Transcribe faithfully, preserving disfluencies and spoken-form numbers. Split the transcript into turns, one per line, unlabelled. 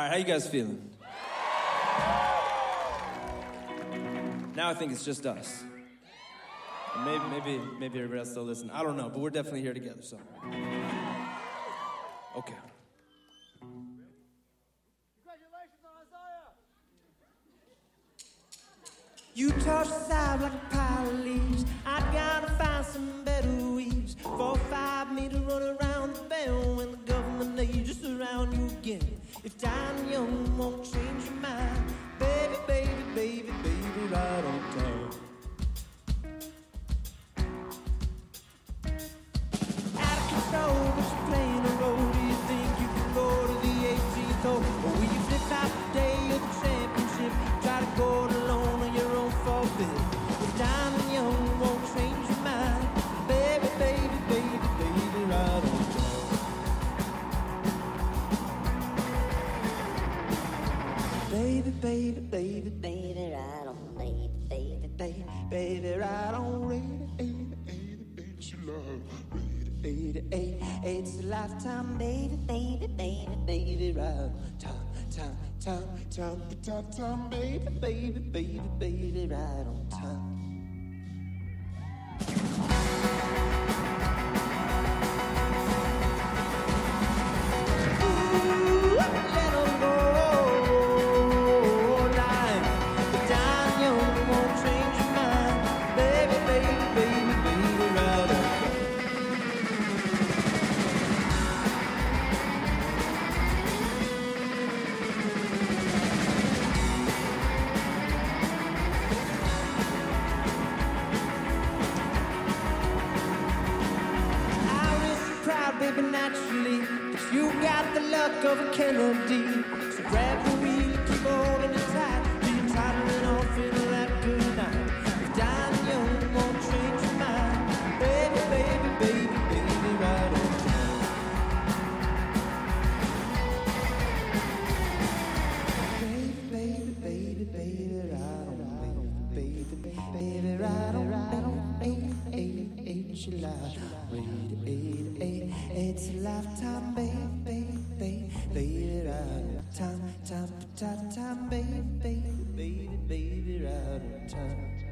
right, how you guys feeling? Now I think it's just us. Maybe, maybe, maybe everybody else still listen. I don't know, but we're definitely here together, so. Okay.
Congratulations on Isaiah!
You toss aside like a pile of leaves. I gotta find some better weaves. Four, five me to run around the bell when the government needs to surround you again. If dying young won't change your mind, baby, baby, baby, baby, right on time. Out of control, but you're playing a role. Do you think you can go to the eighteenth hole? Or will you flip out the day of the championship? Try to go it alone on your own forfeit. If dying young won't change your mind, baby, baby, baby, baby, right on time. Baby, baby, baby, baby, right on, baby, baby, baby, baby, right on, baby, baby, baby, baby, you love, baby, baby, baby, it's a lifetime, baby, baby, baby, baby, right on time, time, time, time, time, time, baby, baby, baby, baby, right on time. Baby, naturally, but you got the luck of a Kennedy. So grab the wheel and keep holding it tight. Do you toddling off in that good night? If dying young won't change your mind, baby, baby, baby, baby, right on time. Baby, baby, baby, baby, right on, baby, baby, baby, right on, right on, eight, eight, eight, July, eight, eight, eight. It's a lifetime, baby, baby, baby, baby, right on time, time, time, time, baby, baby, baby, baby, right on time.